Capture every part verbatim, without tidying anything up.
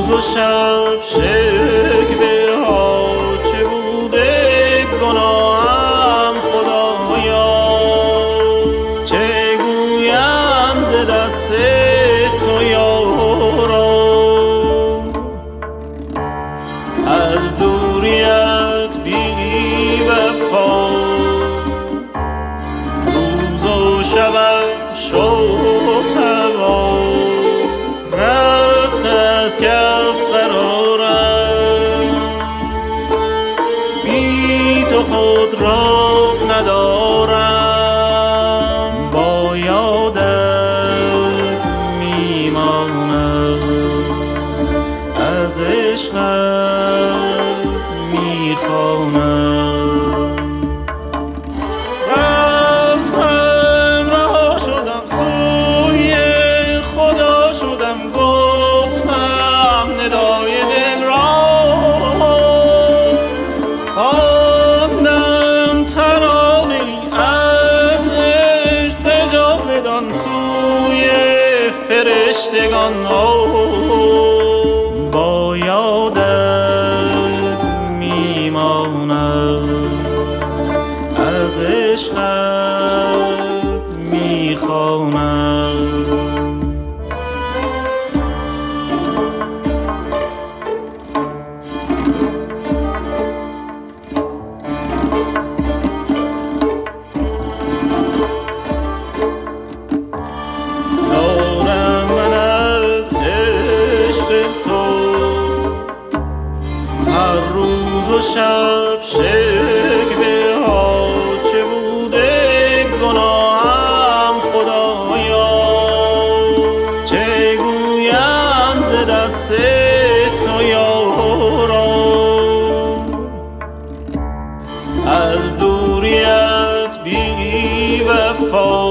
روز و شب شکوه ها چه بوده گناهم خدایا، چه گویم ز دست تو یارا، از دوریت بی وفا روز و شبم شد تبا، رفت از کف قرارم، بی تو خود را ندارم، با یادت میمانم، از عشقت میخوانم. رفتم رها شدم سوی خدا شدم، گفتم ندای دل را، خواندم ترانه‌ای از عشق جاودان سوی فرشتگان، با یادت میمانم، از عشقت میخوانم. دارم من از عشق تو هر روز و شب شکوه ها چه بوده گناهم خدایا، چه گویم ز دست تو یارا، از دوریت بی وفا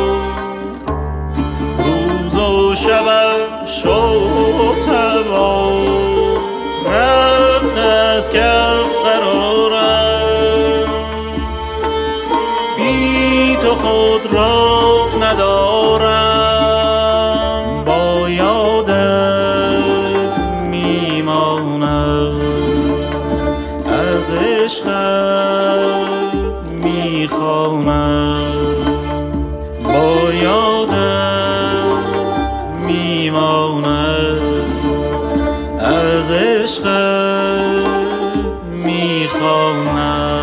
روز و شبم شد تبا، رفت از کف قرارم، بی تو خود را ندارم، با یادت میمانم، از عشقت میخوانم، با یادت میمانم، از عشقت میخوانم.